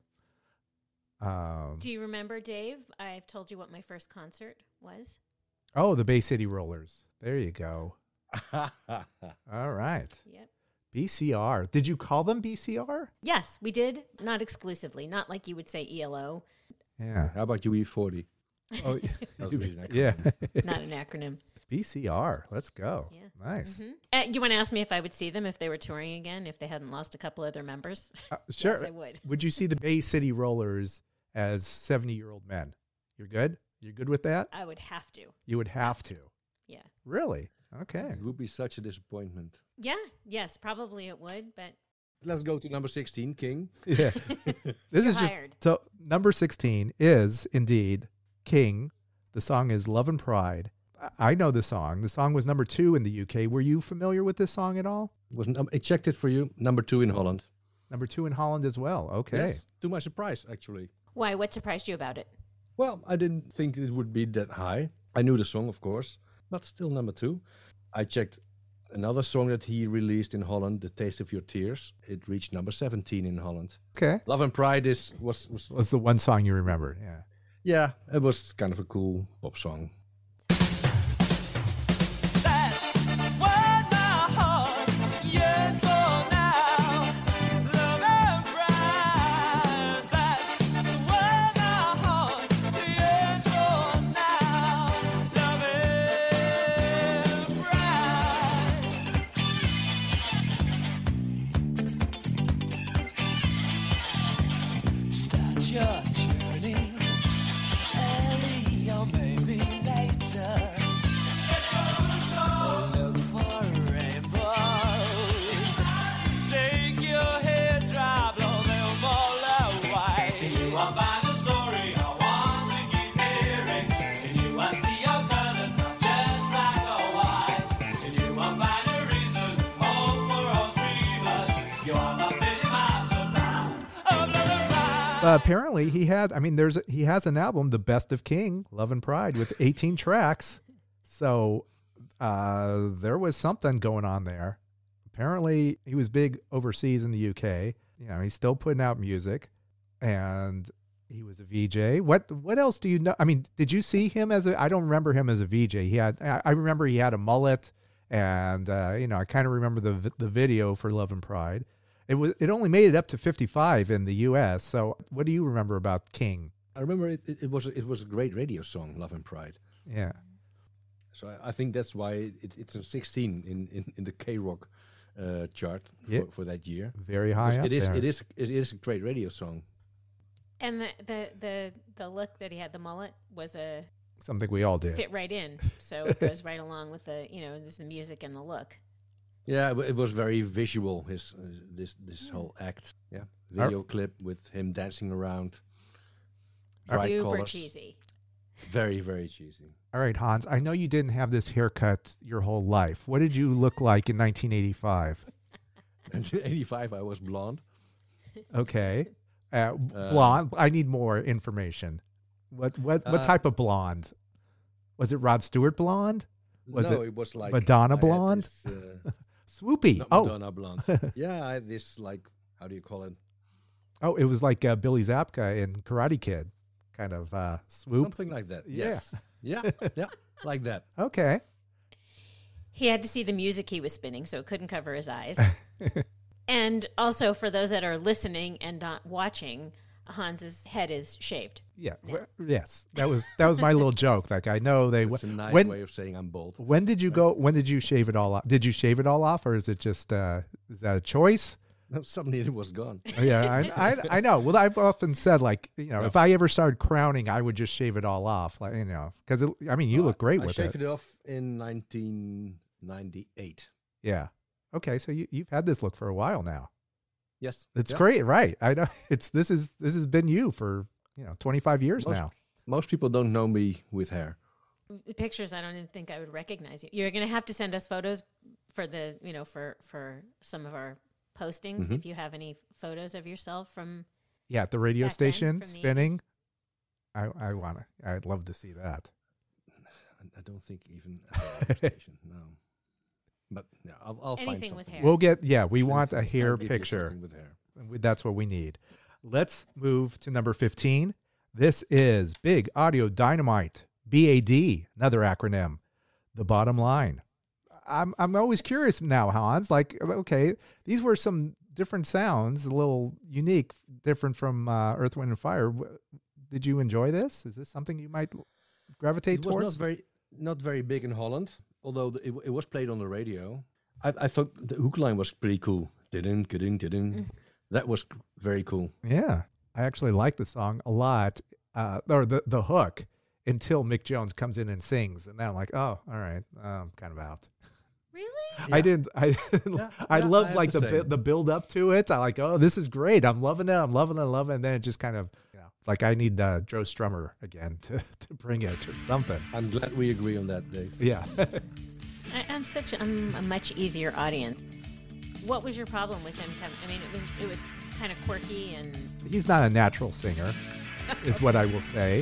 S2: Um,
S3: Do you remember, Dave? I've told you what my first concert was.
S2: oh, the Bay City Rollers. There you go. All right.
S3: Yep.
S2: B C R. Did you call them B C R?
S3: Yes, we did. Not exclusively. Not like you would say E L O.
S2: Yeah.
S4: How about U E forty?
S2: Oh,
S4: That was really an
S2: yeah.
S3: Not an acronym.
S2: B C R. Let's go.
S3: Yeah.
S2: Nice.
S3: Mhm. Uh, you want to ask me if I would see them if they were touring again, if they hadn't lost a couple of their members?
S2: Uh, sure.
S3: Yes, I would.
S2: Would you see the Bay City Rollers as seventy-year-old men? You're good? You're good with that?
S3: I would have to.
S2: You would have to.
S3: Yeah.
S2: Really? Okay.
S4: It would be such a disappointment.
S3: Yeah. Yes, probably it would, but
S4: Let's go to number sixteen, King.
S2: Yeah. This
S3: You're
S2: is just
S3: hired.
S2: so number sixteen is indeed King. The song is Love and Pride. I I know the song. The song was number two in the U K. Were you familiar with this song at all?
S4: Was num- I checked it for you. Number two in Holland.
S2: Number two in Holland as well. Okay.
S4: Yes, to my surprise, actually.
S3: why? What surprised you about it?
S4: Well, I didn't think it would be that high. I knew the song, of course, but still number two. I checked another song that he released in Holland, The Taste of Your Tears. It reached number seventeen in Holland.
S2: Okay.
S4: Love and Pride is was, was
S2: Was the one song you remember? Yeah.
S4: yeah, it was kind of a cool pop song.
S9: Start your journey early or maybe later. Look for rainbows. Take your head, drop, blow them all away. In you I find a story I want to keep hearing. In you I see your colors, not just black or white. In you I find a reason, hope for all dreamers. You are my pretty master now. Of love and pride.
S2: Uh, apparently, he had. I mean, there's a, he has an album, The Best of King, Love and Pride, with eighteen tracks. So uh, there was something going on there. Apparently, he was big overseas in the U K. You know, he's still putting out music, and he was a V J. What what else do you know? I mean, did you see him as a? I don't remember him as a V J. He had. I I remember he had a mullet, and uh, you know, I kind of remember the vi- the video for Love and Pride. It was. It only made it up to fifty-five in the U S. So, what do you remember about King?
S4: I remember it, it, it was it was a great radio song, Love and Pride.
S2: Yeah.
S4: So I, I think that's why it, it's a sixteen in, in, in the K Rock uh, chart for,
S2: Yeah.
S4: for that year.
S2: Very high
S4: Because
S2: up
S4: it is
S2: there.
S4: it is it is a great radio song.
S3: And the the the, the look that he had, the mullet, was a
S2: Something we all did.
S3: fit right in. So it goes right along with the, you know, there's the music and the look.
S4: Yeah, it, it was very visual. His uh, this this whole act. Yeah, video clip with him dancing around. Bright
S3: Super
S4: colors.
S3: cheesy.
S4: Very very cheesy.
S2: All right, Hans. I know you didn't have this haircut your whole life. What did you look like in nineteen eighty-five?
S4: And in eighty-five, I was blonde.
S2: Okay. Uh, blonde. I need more information. What what what
S4: Uh,
S2: type of blonde? Was it Rod Stewart blonde? Was
S4: no,
S2: it
S4: it was like
S2: Madonna
S4: I had
S2: Blonde?
S4: this, uh,
S2: Swoopy.
S4: not
S2: Oh,
S4: Madonna Blonde. Yeah, I had this like, how do you call it?
S2: oh, it was like uh, Billy Zabka in Karate Kid, kind of uh, swoop.
S4: Something like that.
S2: Yeah.
S4: Yes. Yeah. Yeah. Like that.
S2: Okay.
S3: He had to see the music he was spinning, so it couldn't cover his eyes. And also, for those that are listening and not watching, Hans's head is shaved.
S2: Yeah. w- Yes. That was that was my little joke. Like I know they.
S4: It's a nice
S2: when
S4: way of saying I'm bald.
S2: when did you go? When did you shave it all off? Did you shave it all off, or is it just uh, is that a choice?
S4: Suddenly it was gone.
S2: Oh, yeah, I, I I know. Well, I've often said like you know
S4: Yeah.
S2: if I ever started crowning, I would just shave it all off. Like you know because I mean you look great
S4: I
S2: with
S4: shaved
S2: it.
S4: it off in nineteen ninety-eight.
S2: Yeah. Okay, so you you've had this look for a while now.
S4: Yes.
S2: It's
S4: Yeah.
S2: great, right? I know it's this is this has been you for you know twenty-five years
S4: Most-
S2: now.
S4: Most people don't know me with hair.
S3: The pictures, I don't even think I would recognize you. You're going to have to send us photos for the, you know, for, for some of our postings.
S4: Mhm.
S3: If you have any photos of yourself from,
S2: Yeah, at the radio
S3: Back then,
S2: station
S3: from the
S2: spinning. I I want to. I'd love to see that.
S4: I- I don't think even at the radio station. No. But yeah, I'll, I'll find
S3: Anything
S4: something.
S3: with hair.
S2: We'll get. Yeah, we want a
S4: I'll
S2: hair
S4: give you
S2: picture.
S4: something with hair.
S2: That's what we need. Let's move to number fifteen. This is Big Audio Dynamite, B A D, another acronym. The bottom line. I'm I'm always curious now, Hans. Like, okay, these were some different sounds, a little unique, different from uh, Earth, Wind, and Fire. W- Did you enjoy this? Is this something you might gravitate
S4: It was
S2: towards?
S4: not very not very big in Holland, although the, it, w- it was played on the radio. I, I thought the hook line was pretty cool. Didn't, didn't, didn't. That was c- very cool.
S2: Yeah, I actually like the song a lot, uh, or the the hook, until Mick Jones comes in and sings, and then I'm like, oh, all right, uh, I'm kind of out.
S3: really?
S2: I didn't. I
S4: Yeah,
S2: I
S4: yeah,
S2: love
S4: I have
S2: like
S4: the
S2: the bu-
S4: same.
S2: the build up to it. I like, oh, this is great. I'm loving it. I'm loving it. I'm loving it. And then it just kind of, you know, like I need uh, Joe Strummer again to to bring it or something.
S4: I'm glad we agree on that, Dave.
S2: Yeah.
S3: I, I'm such a, I'm a much easier audience. What was your problem with him? Come, I mean, it was it was kind of quirky and
S2: He's not a natural singer, is what I will say.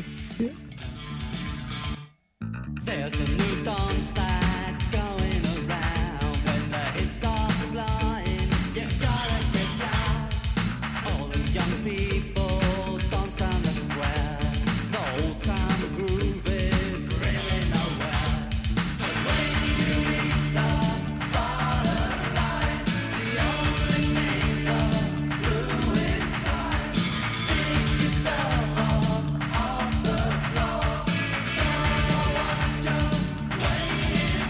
S9: There's a new dance that's going around. When the hits start flying, you gotta get down. All the young people dance on the square. The old time groove is really nowhere. So when you reach the bottom line, the only thing to do is climb. Pick yourself up off the floor. Don't know what you're waiting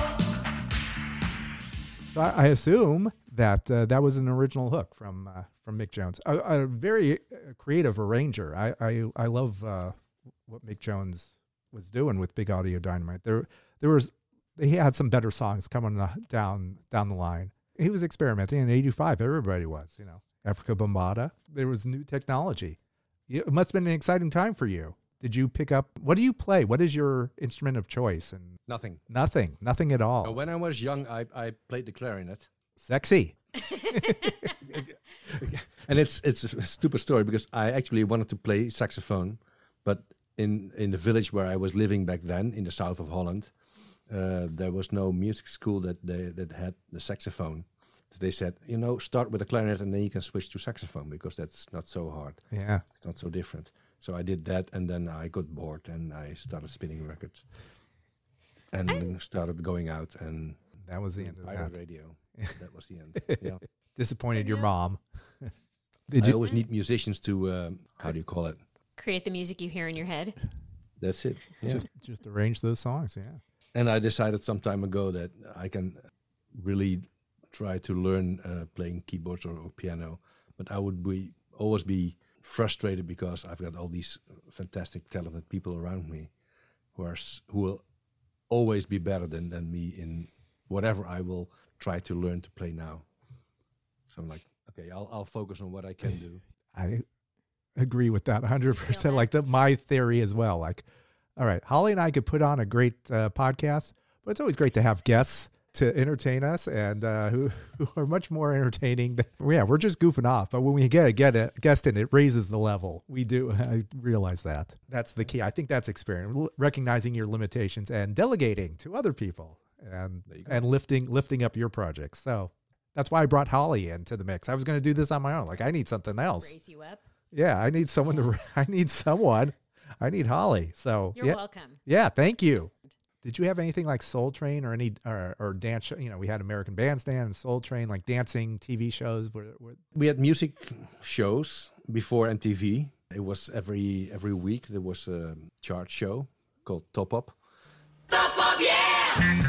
S9: for.
S2: So I, I assume that uh, that was an original hook from uh, from Mick Jones, a, a very uh, creative arranger. I I, I love uh, what Mick Jones was doing with Big Audio Dynamite. There there was he had some better songs coming uh, down down the line. He was experimenting in eighty-five. Everybody was, you know, Africa Bombada. There was new technology. You- It must have been an exciting time for you. Did you pick up? What do you play? What is your instrument of choice? And
S4: Nothing.
S2: nothing, nothing at all.
S4: Uh, When I was young, I, I played the clarinet.
S2: Sexy.
S4: And it's it's a stupid story because I actually wanted to play saxophone, but in in the village where I was living back then, in the south of Holland, uh, there was no music school that they that had the saxophone. So they said, you know, start with the clarinet and then you can switch to saxophone because that's not so hard.
S2: Yeah.
S4: It's not so different. So I did that, and then I got bored and I started spinning records, and then started going out and
S2: That was the end of
S4: pirate
S2: that.
S4: radio. That was the end. Yeah.
S2: Disappointed
S3: So
S2: your
S3: now-
S2: mom. Did
S4: I
S2: you?
S4: always need musicians to um, how do you call it?
S3: create the music you hear in your head.
S4: That's it. Yeah.
S2: Just just arrange those songs. Yeah.
S4: And I decided some time ago that I can really try to learn uh, playing keyboards or, or piano, but I would be always be frustrated because I've got all these fantastic, talented people around me who are s- who will always be better than, than me in whatever I will try to learn to play now. So I'm like, okay, I'll I'll focus on what I can do.
S2: I agree with that one hundred percent.
S3: that?
S2: Like the, my theory as well. Like, all right, Holly and I could put on a great uh, podcast, but it's always great to have guests to entertain us and uh, who, who are much more entertaining. Than, yeah, we're just goofing off. But when we get a, get a guest in, it raises the level. We do. I realize that. That's the key. I think that's experience, l- recognizing your limitations and delegating to other people and and lifting lifting up your projects. So that's why I brought Holly into the mix. I was going to do this on my own. Like, I need something else.
S3: Raise you up.
S2: Yeah, I need someone to. I need someone. I need Holly. So
S3: You're
S2: yeah,
S3: welcome.
S2: Yeah, thank you. Did you have anything like Soul Train or any or, or dance? Show? You know, we had American Bandstand and Soul Train, like dancing T V shows. Where, where...
S4: We had music shows before M T V. It was every every week there was a chart show called Top Up.
S9: Top up, yeah!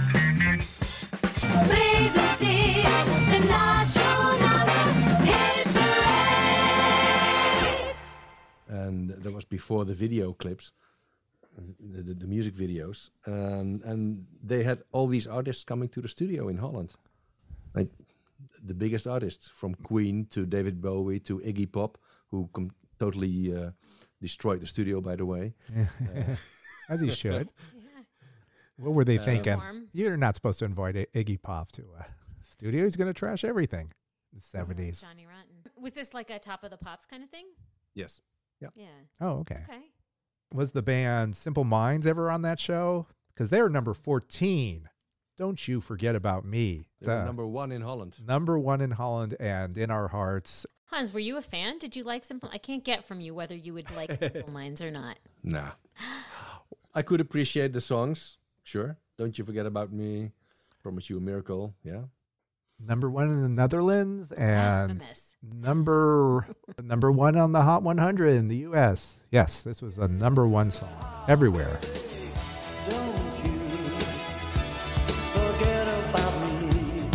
S9: Amazing, the national hit parade.
S4: And that was before the video clips. The, the, the music videos, um, and they had all these artists coming to the studio in Holland, like the biggest artists from Queen to David Bowie to Iggy Pop, who com- totally uh, destroyed the studio, by the way.
S2: uh, As he should. Yeah. What were they uh, thinking?
S3: Warm.
S2: You're not supposed to invite I- Iggy Pop to a studio. He's going to trash everything. The seventies.
S3: Johnny Rotten. Was this like a Top of the Pops kind of thing?
S4: Yes. Yeah.
S3: Yeah.
S2: Oh, okay.
S3: Okay.
S2: Was the band Simple Minds ever on that show? Because they're number fourteen. Don't you forget about me.
S4: They were
S2: The-
S4: number one in Holland.
S2: Number one in Holland and in our hearts.
S3: Hans, were you a fan? Did you like Simple? I can't get from you whether you would like Simple Minds or not.
S4: Nah. I could appreciate the songs, sure. Don't You Forget About Me, Promise You a Miracle, yeah.
S2: Number one in the Netherlands and
S3: Blasphemous.
S2: number number one on the Hot one hundred in the U S. Yes, this was a number one song everywhere.
S9: Don't you forget about me.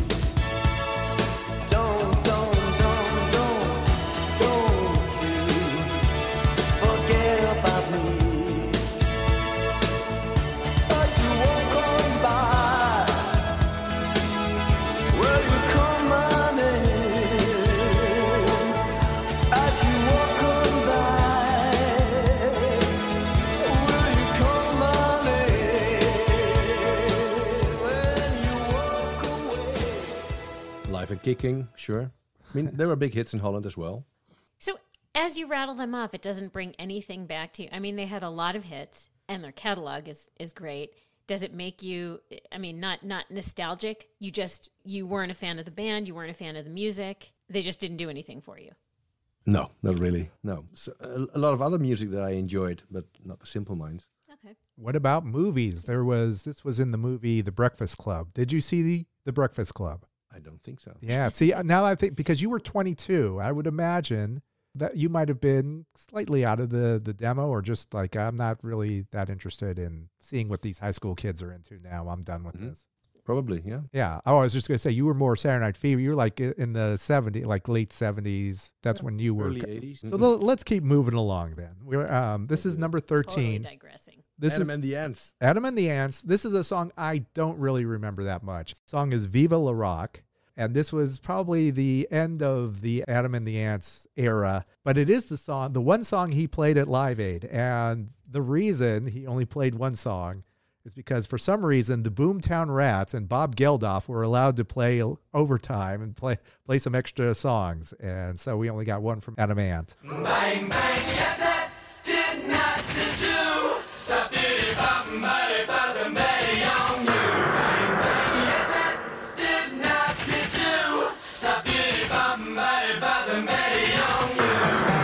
S9: Don't, don't, don't, don't, don't you forget about me. As you walk on by, will you come my name? As you walk on by, will you call my name? When you walk away.
S4: Live and Kicking, sure. I mean, there were big hits in Holland as well.
S3: So as you rattle them off, it doesn't bring anything back to you. I mean, they had a lot of hits, and their catalog is is great. Does it make you? I mean, not not nostalgic. You just you weren't a fan of the band. You weren't a fan of the music. They just didn't do anything for you.
S4: No, not really. No. So, a, a lot of other music that I enjoyed, but not the Simple Minds.
S3: Okay.
S2: What about movies? There was this was in the movie The Breakfast Club. Did you see the The Breakfast Club?
S4: I don't think so.
S2: Yeah. See, now I think because you were twenty-two, I would imagine that you might have been slightly out of the, the demo or just like, I'm not really that interested in seeing what these high school kids are into now. I'm done with
S4: Mhm.
S2: this.
S4: Probably, yeah.
S2: Yeah. Oh, I was just going to say, you were more Saturday Night Fever. You were like in the seventies, like late seventies. That's when you were.
S4: Early eighties.
S2: So l- let's keep moving along then. We're, um, this is number
S3: Totally
S2: thirteen.
S3: digressing.
S2: This
S4: Adam
S2: is
S4: and the Ants.
S2: Adam and the Ants. This is a song I don't really remember that much. The song is Viva La Rock. And this was probably the end of the Adam and the Ants era. But it is the song, the one song he played at Live Aid. And the reason he only played one song is because for some reason the Boomtown Rats and Bob Geldof were allowed to play overtime and play play some extra songs. And so we only got one from Adam Ant.
S9: Bang, bang, yeah, that did not to do. Stop, did it, bop, mighty, buzz, and betty on you. Bang, bang, yeah, that did not to do. Stop, did it, bop, mighty, buzz, and betty on you.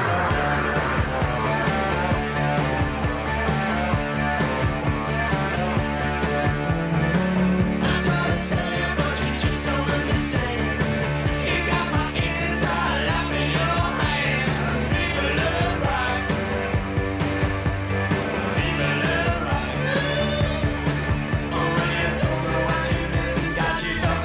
S9: I try to tell you, but you just don't understand. You got my entire life in your hands. Leave a little right. Leave a little right. Oh, when you don't know what you missing, got you don't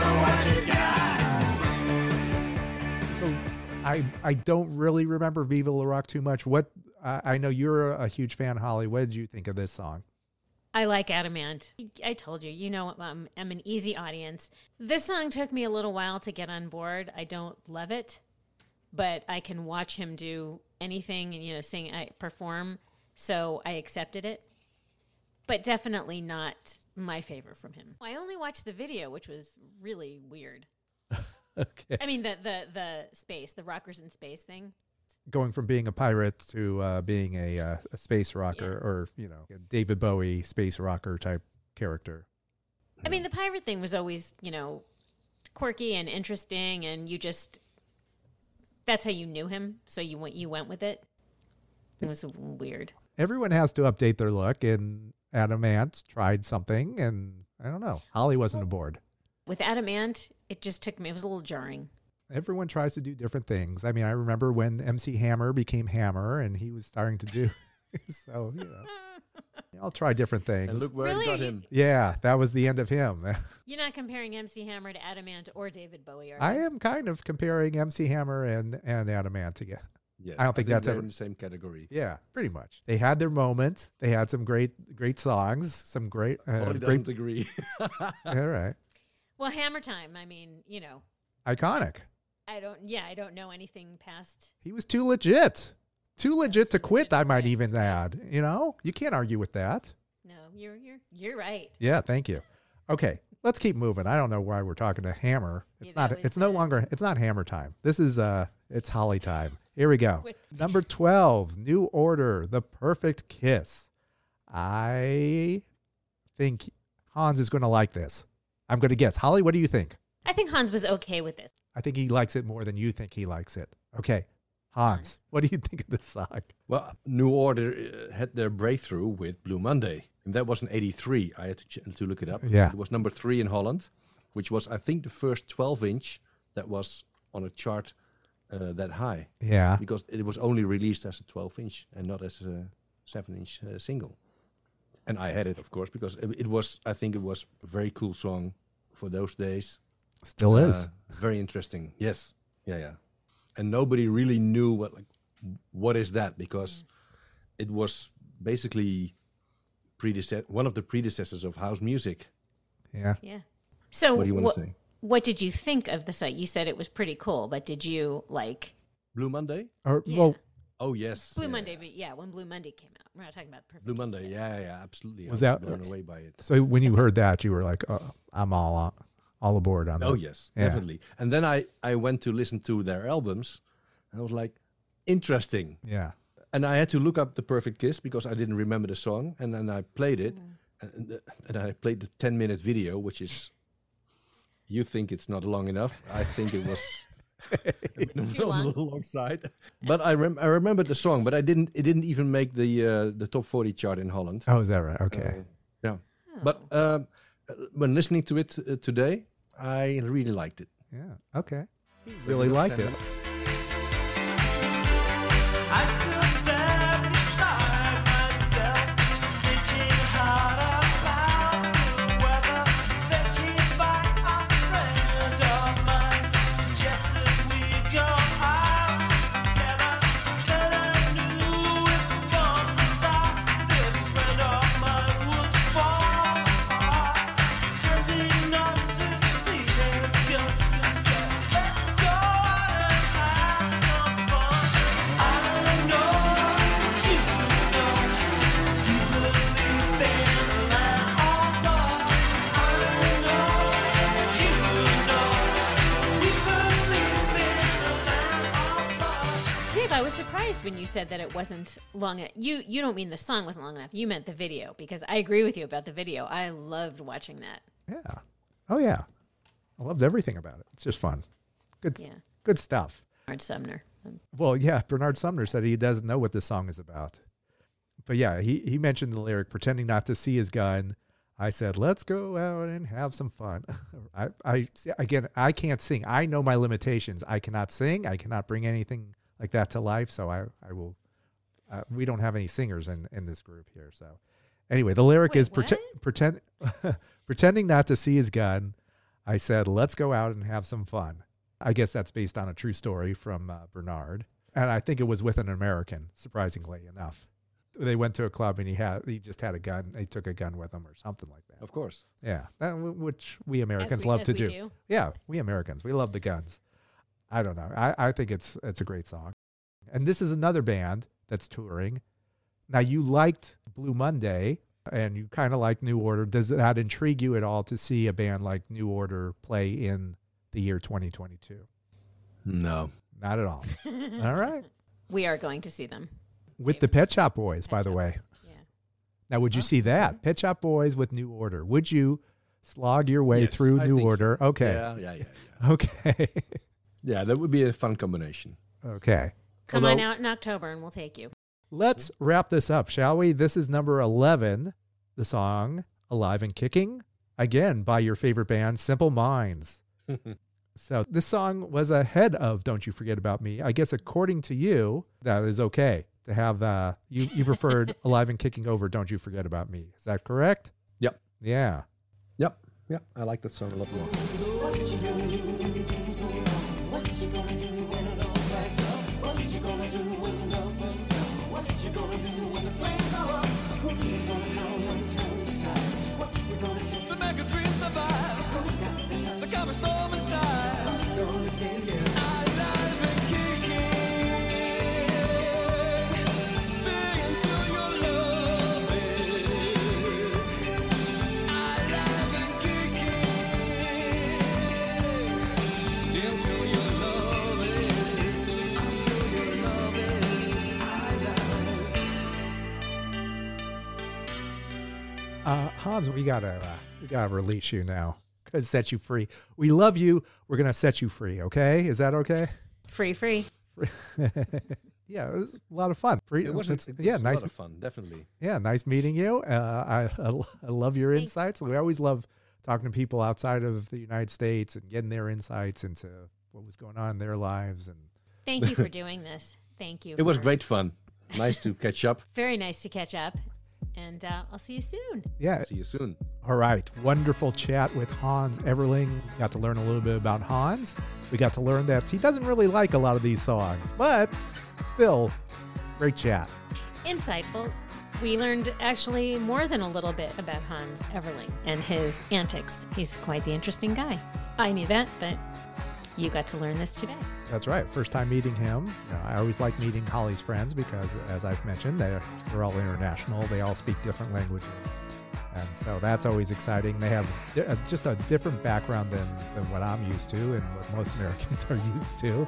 S9: know what you got.
S2: So I I don't really remember Viva La Rock too much. What I I know you're a, a huge fan, Holly. What did you think of this song?
S3: I like Adamant. I told you, you know, um, I'm an easy audience. This song took me a little while to get on board. I don't love it, but I can watch him do anything and, you know, sing, I perform. So I accepted it, but definitely not my favorite from him. I only watched the video, which was really weird.
S2: Okay.
S3: I mean, the the the space, the rockers in space thing.
S2: Going from being a pirate to uh, being a, uh, a space rocker,
S3: Yeah.
S2: or you know, a David Bowie space rocker type character.
S3: I mean, the pirate thing was always, you know, quirky and interesting, and you just, that's how you knew him, so you went you went with it. It was weird.
S2: Everyone has to update their look, and Adam Ant tried something, and I don't know. Holly wasn't aboard.
S3: With Adam Ant, it just took me, it was a little jarring.
S2: Everyone tries to do different things. I mean, I remember when M C Hammer became Hammer, and he was starting to do so. You know, I'll try different things.
S4: And look where
S3: Really?
S4: it got him.
S2: Yeah, that was the end of him.
S3: You're not comparing M C Hammer to Adam Ant or David Bowie, are
S2: I
S3: you?
S2: am kind of comparing M C Hammer and and Adam Ant together.
S4: Yes,
S2: I don't think that's
S4: they're
S2: ever-
S4: in the same category.
S2: Yeah, pretty much. They had their moments. They had some great great songs. Some great. Uh,
S4: Holly
S2: great
S4: doesn't agree.
S2: all right.
S3: Well, Hammer Time, I mean, you know,
S2: Iconic.
S3: I don't, yeah, I don't know anything past.
S2: He was too legit. Too legit to quit, I might even add. You know, you can't argue with that.
S3: No, you're you're you're right.
S2: Yeah, thank you. Okay, let's keep moving. I don't know why we're talking to Hammer. It's
S3: Yeah,
S2: not.
S3: that was,
S2: It's no
S3: uh,
S2: longer. It's not Hammer time. This is uh. It's Holly time. Here we go.
S3: Wait.
S2: Number twelve, New Order, The Perfect Kiss. I think Hans is going to like this. I'm going to guess. Holly, what do you think?
S3: I think Hans was okay with this.
S2: I think he likes it more than you think he likes it. Okay, Hans, what do you think of this song?
S4: Well, New Order uh, had their breakthrough with Blue Monday. And that was in eighty-three. I had to, ch- to look it up.
S2: Yeah.
S4: It was number three in Holland, which was, I think, the first twelve inch that was on a chart uh, that high.
S2: Yeah.
S4: Because it was only released as a twelve inch and not as a seven inch uh, single. And I had it, of course, because it, it was, I think it was a very cool song for those days.
S2: Still is.
S4: Uh, very interesting. Yes. Yeah, yeah. And nobody really knew what like what is that, because it was basically predecess- one of the predecessors of house music.
S2: Yeah.
S3: Yeah. So
S4: What do you want
S3: what,
S4: to say?
S3: what did you think of the site? You said it was pretty cool, but did you like
S4: Blue Monday?
S2: Or
S3: Yeah.
S2: well,
S4: Oh yes.
S3: Blue
S4: yeah.
S3: Monday? But yeah, when Blue Monday came out, we're not talking about Perfect
S4: Blue
S3: Kiss
S4: Monday.
S3: yet.
S4: Yeah, yeah, absolutely.
S2: Was
S4: I
S2: that-
S4: blown away by it?
S2: so when you heard that, you were like, oh, "I'm all on, all aboard on
S4: Oh
S2: this."
S4: yes,
S2: Yeah.
S4: definitely. And then I I went to listen to their albums, and I was like, interesting.
S2: Yeah.
S4: And I had to look up The Perfect Kiss because I didn't remember the song, and then I played it, and, and, and I played the ten minute video, which is, you think it's not long enough. I think it was
S3: Too long.
S4: alongside. But I rem- I remember the song, but I didn't. It didn't even make the uh, the top forty chart in Holland.
S2: Oh, is that right? Okay.
S4: Uh, yeah. But um, uh, when listening to it uh, today, I really liked it.
S2: Yeah. Okay. Really liked it.
S9: I stood there beside myself, thinking hard about the weather. Thinking back, a friend of mine suggested we go out together. And I knew it from the start. This friend of mine would fall apart, pretending not to see his guilt. I said, let's go out and have some fun. I know you know you believe in a land of love. I know you know you believe in a land of love.
S3: Dave, I was surprised when you said that it wasn't long. e- You you don't mean the song wasn't long enough. You meant the video, because I agree with you about the video. I loved watching that.
S2: Yeah. Oh yeah. I loved everything about it. It's just fun. Good.
S3: Yeah.
S2: Good stuff.
S3: Bernard Sumner. Um,
S2: Well, yeah. Bernard Sumner said he doesn't know what this song is about. But yeah, he he mentioned the lyric, pretending not to see his gun. I said, let's go out and have some fun. I, I again, I can't sing. I know my limitations. I cannot sing. I cannot bring anything like that to life. So I, I will. Uh, we don't have any singers in, in this group here. So anyway, the lyric
S3: Wait,
S2: is prete- pretend, pretending not to see his gun. I said, let's go out and have some fun. I guess that's based on a true story from uh, Bernard. And I think it was with an American, surprisingly enough. They went to a club and he had he just had a gun. They took a gun with him or something like that.
S4: Of course.
S2: Yeah, that, which we Americans
S3: we-
S2: love
S3: as
S2: to
S3: we
S2: do.
S3: do.
S2: Yeah, we Americans, we love the guns. I don't know. I, I think it's it's a great song. And this is another band that's touring. Now, you liked Blue Monday. and you kind of like New Order, does that intrigue you at all to see a band like New Order play in the year twenty twenty-two?
S4: No.
S2: Not at all. All right.
S3: We are going to see them.
S2: With the Pet Shop Boys, by the way.
S3: Yeah.
S2: Now, would you see that? Pet Shop Boys with New Order. Would you slog your way
S4: Yes,
S2: through
S4: I
S2: New
S4: think so.
S2: Order? Okay.
S4: Yeah, yeah, yeah. Yeah,
S2: Okay.
S4: yeah, that would be a fun combination.
S2: Okay.
S3: Come on
S2: Although-
S3: out in October and we'll take you.
S2: Let's wrap this up, shall we? This is number eleven, the song Alive and Kicking, again by your favorite band, Simple Minds. So this song was ahead of Don't You Forget About Me. I guess according to you, that is okay to have, uh, you, you preferred Alive and Kicking over Don't You Forget About Me. Is that correct?
S4: Yep.
S2: Yeah.
S4: Yep. Yep. I like that song a lot more.
S9: To make a dream survive, to calm a storm inside. Alive and kicking, stay until your love is. Alive and kicking, stay until your love is. Until your love is alive.
S2: Uh, Hans, we gotta, uh, we gotta release you now. Cause set you free. We love you. We're gonna set you free. Okay? Is that okay?
S3: Free, free.
S2: Yeah, it was a lot of fun. Free,
S4: It was,
S2: it's-
S4: it was
S2: yeah,
S4: a
S2: nice.
S4: lot of fun, definitely.
S2: Yeah, nice meeting you. Uh, I, I I love your
S3: Thanks.
S2: insights. We always love talking to people outside of the United States and getting their insights into what was going on in their lives. And
S3: Thank you for doing this. Thank you.
S4: It was
S3: for-
S4: great fun. Nice to catch up.
S3: Very nice to catch up. And uh, I'll see you soon.
S2: yeah,
S4: See you soon.
S2: all right. Wonderful chat with Hans Everling. Got to learn a little bit about Hans. We got to learn that he doesn't really like a lot of these songs, but still, great chat.
S3: Insightful. We learned actually more than a little bit about Hans Everling and his antics. He's quite the interesting guy. I knew that, but you got to learn this today.
S2: That's right. First time meeting him. You know, I always like meeting Holly's friends because, as I've mentioned, they're, they're all international. They all speak different languages. And so that's always exciting. They have di- uh, just a different background than, than what I'm used to and what most Americans are used to.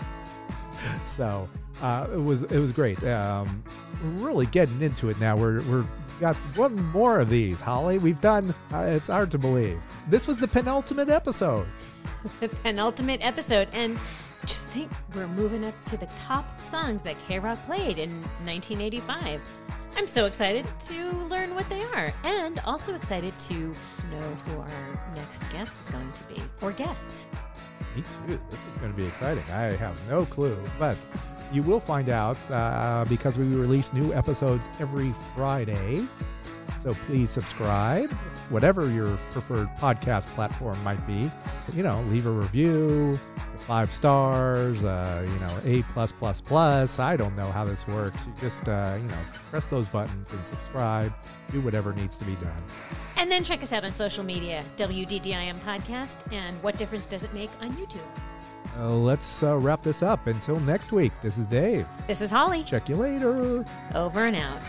S2: So uh, it was it was great. Um, we're really getting into it now. We're we're got one more of these, Holly. We've done. Uh, it's hard to believe. This was the penultimate episode.
S3: The penultimate episode. And just think, we're moving up to the top songs that K-Rock played in nineteen eighty-five. I'm so excited to learn what they are, and also excited to know who our next guest is going to be, or guests.
S2: Me too. This is going to be exciting. I have no clue, but you will find out uh, because we release new episodes every Friday. So please subscribe, whatever your preferred podcast platform might be. You know, leave a review, five stars, uh, you know, A plus plus plus. I don't know how this works. You just, uh, you know, press those buttons and subscribe. Do whatever needs to be done.
S3: And then check us out on social media, W D D I M Podcast, and What Difference Does It Make on YouTube.
S2: Uh, let's uh, wrap this up. Until next week, this is Dave.
S3: This is Holly.
S2: Check you later.
S3: Over and out.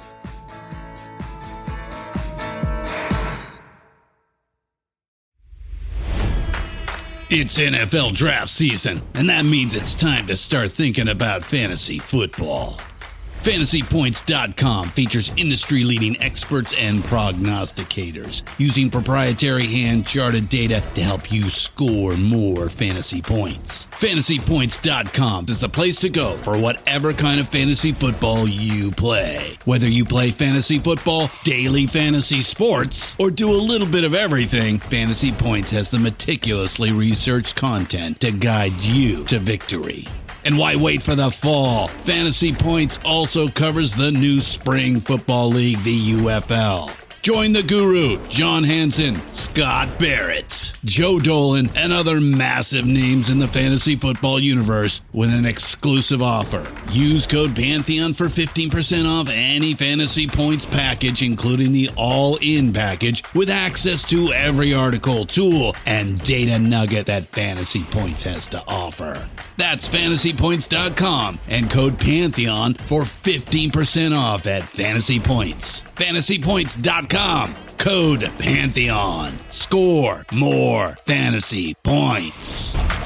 S6: It's N F L draft season, and that means it's time to start thinking about fantasy football. Fantasy Points dot com features industry-leading experts and prognosticators using proprietary hand-charted data to help you score more fantasy points. Fantasy Points dot com is the place to go for whatever kind of fantasy football you play. Whether you play fantasy football, daily fantasy sports, or do a little bit of everything, Fantasy Points has the meticulously researched content to guide you to victory. And why wait for the fall? Fantasy Points also covers the new spring football league, the U F L. Join the guru, John Hansen, Scott Barrett, Joe Dolan, and other massive names in the fantasy football universe with an exclusive offer. Use code Pantheon for fifteen percent off any Fantasy Points package, including the all-in package with access to every article, tool, and data nugget that Fantasy Points has to offer. That's fantasy points dot com and code Pantheon for fifteen percent off at Fantasy Points. fantasy points dot com, code Pantheon. Score more fantasy points.